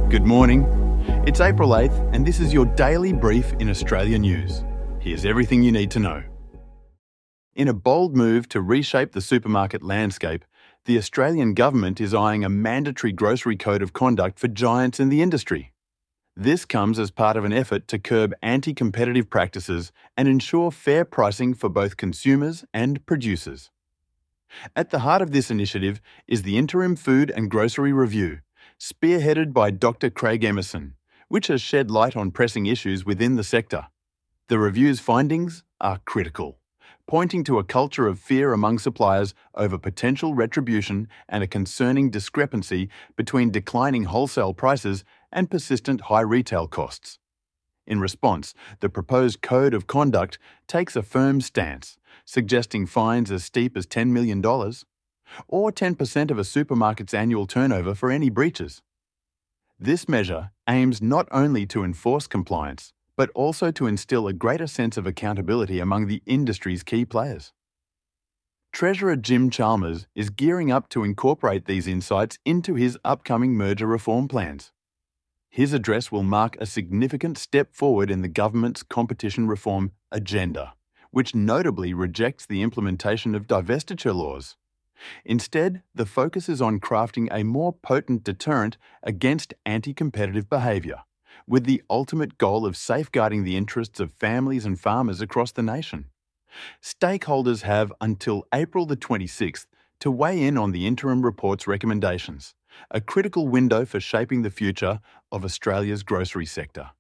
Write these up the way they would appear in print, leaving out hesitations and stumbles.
Good morning. It's April 8th and this is your daily brief in Australia News. Here's everything you need to know. In a bold move to reshape the supermarket landscape, the Australian government is eyeing a mandatory grocery code of conduct for giants in the industry. This comes as part of an effort to curb anti-competitive practices and ensure fair pricing for both consumers and producers. At the heart of this initiative is the Interim Food and Grocery Review, spearheaded by Dr. Craig Emerson, which has shed light on pressing issues within the sector. The review's findings are critical, pointing to a culture of fear among suppliers over potential retribution and a concerning discrepancy between declining wholesale prices and persistent high retail costs. In response, the proposed Code of Conduct takes a firm stance, suggesting fines as steep as $10 million, or 10% of a supermarket's annual turnover for any breaches. This measure aims not only to enforce compliance, but also to instill a greater sense of accountability among the industry's key players. Treasurer Jim Chalmers is gearing up to incorporate these insights into his upcoming merger reform plans. His address will mark a significant step forward in the government's competition reform agenda, which notably rejects the implementation of divestiture laws. Instead, the focus is on crafting a more potent deterrent against anti-competitive behaviour, with the ultimate goal of safeguarding the interests of families and farmers across the nation. Stakeholders have until April the 26th to weigh in on the interim report's recommendations, a critical window for shaping the future of Australia's grocery sector.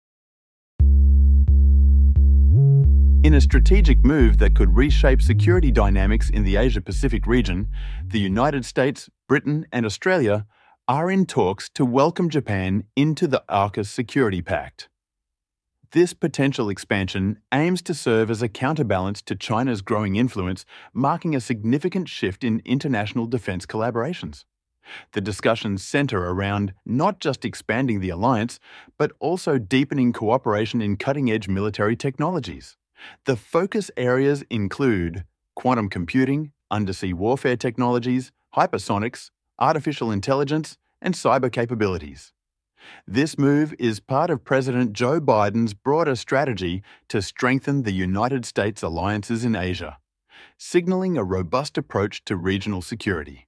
In a strategic move that could reshape security dynamics in the Asia-Pacific region, the United States, Britain and Australia are in talks to welcome Japan into the AUKUS Security Pact. This potential expansion aims to serve as a counterbalance to China's growing influence, marking a significant shift in international defence collaborations. The discussions centre around not just expanding the alliance, but also deepening cooperation in cutting-edge military technologies. The focus areas include quantum computing, undersea warfare technologies, hypersonics, artificial intelligence, and cyber capabilities. This move is part of President Joe Biden's broader strategy to strengthen the United States' alliances in Asia, signalling a robust approach to regional security.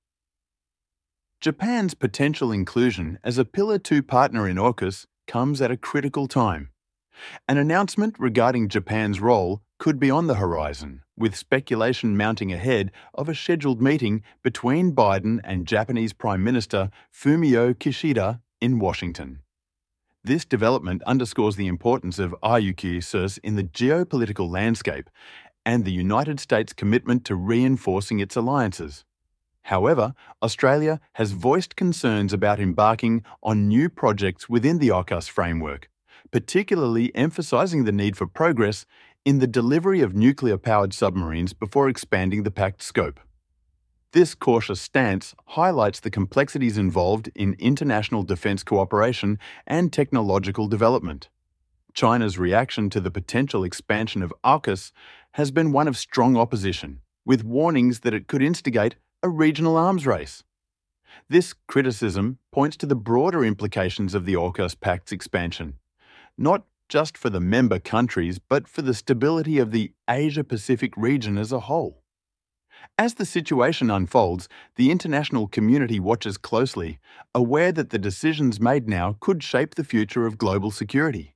Japan's potential inclusion as a Pillar 2 partner in AUKUS comes at a critical time. An announcement regarding Japan's role could be on the horizon, with speculation mounting ahead of a scheduled meeting between Biden and Japanese Prime Minister Fumio Kishida in Washington. This development underscores the importance of AUKUS in the geopolitical landscape and the United States' commitment to reinforcing its alliances. However, Australia has voiced concerns about embarking on new projects within the AUKUS framework, particularly emphasising the need for progress in the delivery of nuclear-powered submarines before expanding the pact scope. This cautious stance highlights the complexities involved in international defence cooperation and technological development. China's reaction to the potential expansion of AUKUS has been one of strong opposition, with warnings that it could instigate a regional arms race. This criticism points to the broader implications of the AUKUS Pact's expansion, not just for the member countries, but for the stability of the Asia-Pacific region as a whole. As the situation unfolds, the international community watches closely, aware that the decisions made now could shape the future of global security.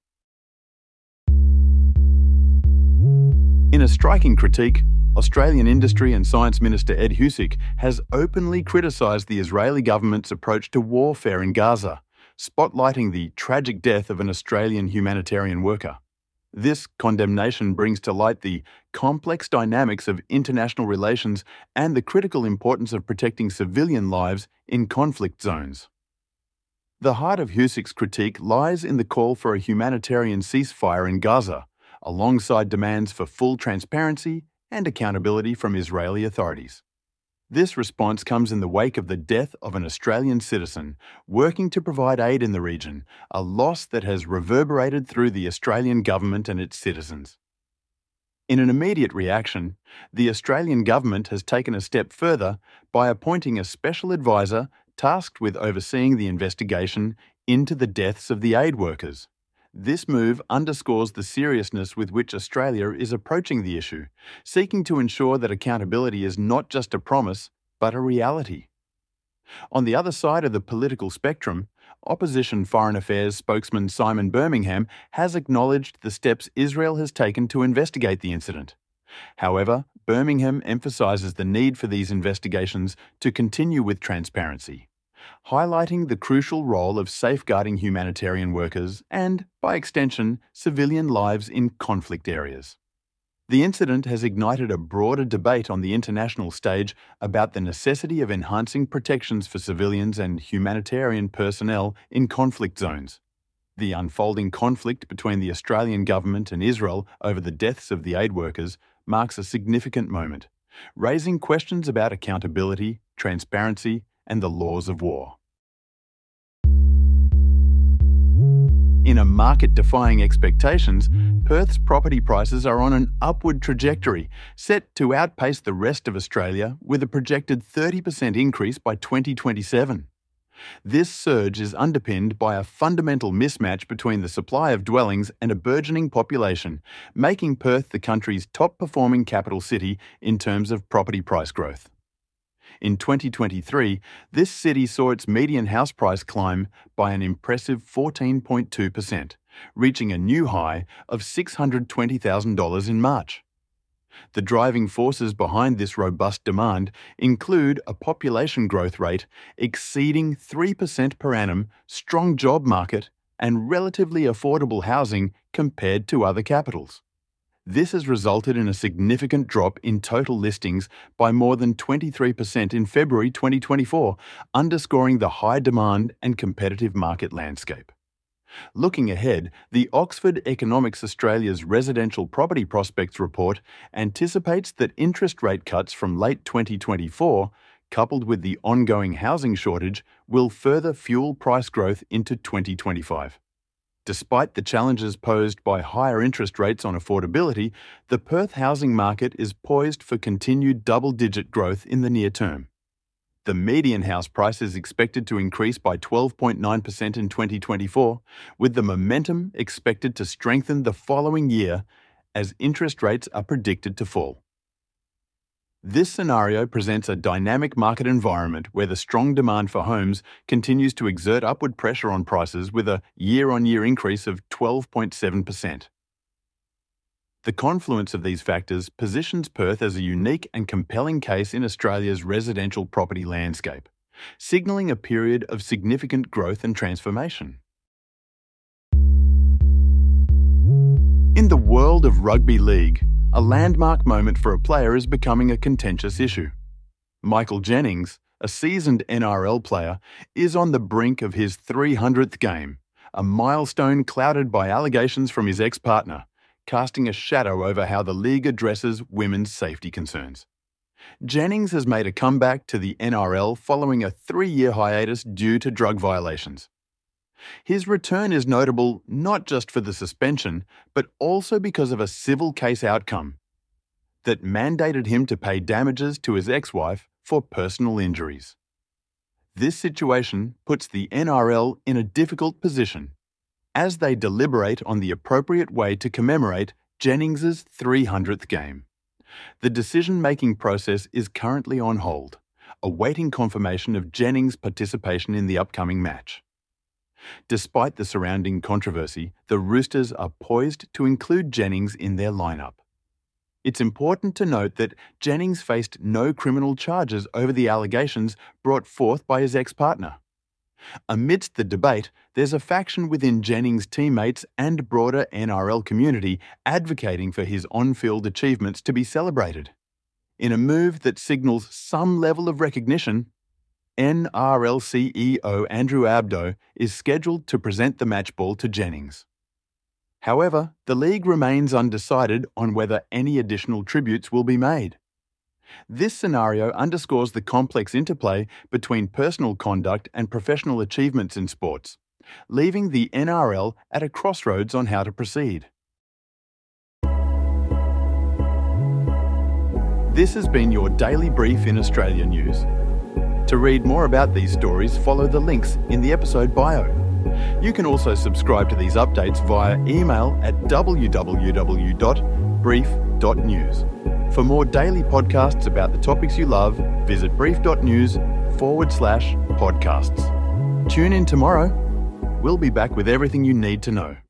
In a striking critique, Australian Industry and Science Minister Ed Husic has openly criticised the Israeli government's approach to warfare in Gaza, spotlighting the tragic death of an Australian humanitarian worker. This condemnation brings to light the complex dynamics of international relations and the critical importance of protecting civilian lives in conflict zones. The heart of Husic's critique lies in the call for a humanitarian ceasefire in Gaza, alongside demands for full transparency and accountability from Israeli authorities. This response comes in the wake of the death of an Australian citizen working to provide aid in the region, a loss that has reverberated through the Australian government and its citizens. In an immediate reaction, the Australian government has taken a step further by appointing a special advisor tasked with overseeing the investigation into the deaths of the aid workers. This move underscores the seriousness with which Australia is approaching the issue, seeking to ensure that accountability is not just a promise, but a reality. On the other side of the political spectrum, opposition Foreign Affairs spokesman Simon Birmingham has acknowledged the steps Israel has taken to investigate the incident. However, Birmingham emphasises the need for these investigations to continue with transparency, highlighting the crucial role of safeguarding humanitarian workers and, by extension, civilian lives in conflict areas. The incident has ignited a broader debate on the international stage about the necessity of enhancing protections for civilians and humanitarian personnel in conflict zones. The unfolding conflict between the Australian government and Israel over the deaths of the aid workers marks a significant moment, raising questions about accountability, transparency, and the laws of war. In a market defying expectations, Perth's property prices are on an upward trajectory, set to outpace the rest of Australia with a projected 30% increase by 2027. This surge is underpinned by a fundamental mismatch between the supply of dwellings and a burgeoning population, making Perth the country's top-performing capital city in terms of property price growth. In 2023, this city saw its median house price climb by an impressive 14.2%, reaching a new high of $620,000 in March. The driving forces behind this robust demand include a population growth rate exceeding 3% per annum, strong job market, and relatively affordable housing compared to other capitals. This has resulted in a significant drop in total listings by more than 23% in February 2024, underscoring the high demand and competitive market landscape. Looking ahead, the Oxford Economics Australia's Residential Property Prospects report anticipates that interest rate cuts from late 2024, coupled with the ongoing housing shortage, will further fuel price growth into 2025. Despite the challenges posed by higher interest rates on affordability, the Perth housing market is poised for continued double-digit growth in the near term. The median house price is expected to increase by 12.9% in 2024, with the momentum expected to strengthen the following year as interest rates are predicted to fall. This scenario presents a dynamic market environment where the strong demand for homes continues to exert upward pressure on prices with a year-on-year increase of 12.7%. The confluence of these factors positions Perth as a unique and compelling case in Australia's residential property landscape, signalling a period of significant growth and transformation. In the world of rugby league, a landmark moment for a player is becoming a contentious issue. Michael Jennings, a seasoned NRL player, is on the brink of his 300th game, a milestone clouded by allegations from his ex-partner, casting a shadow over how the league addresses women's safety concerns. Jennings has made a comeback to the NRL following a 3-year hiatus due to drug violations. His return is notable not just for the suspension, but also because of a civil case outcome that mandated him to pay damages to his ex-wife for personal injuries. This situation puts the NRL in a difficult position as they deliberate on the appropriate way to commemorate Jennings' 300th game. The decision-making process is currently on hold, awaiting confirmation of Jennings' participation in the upcoming match. Despite the surrounding controversy, the Roosters are poised to include Jennings in their lineup. It's important to note that Jennings faced no criminal charges over the allegations brought forth by his ex-partner. Amidst the debate, there's a faction within Jennings' teammates and broader NRL community advocating for his on-field achievements to be celebrated. In a move that signals some level of recognition, NRL CEO Andrew Abdo is scheduled to present the match ball to Jennings. However, the league remains undecided on whether any additional tributes will be made. This scenario underscores the complex interplay between personal conduct and professional achievements in sports, leaving the NRL at a crossroads on how to proceed. This has been your daily brief in Australia news. To read more about these stories, follow the links in the episode bio. You can also subscribe to these updates via email at www.brief.news. For more daily podcasts about the topics you love, visit brief.news/podcasts. Tune in tomorrow. We'll be back with everything you need to know.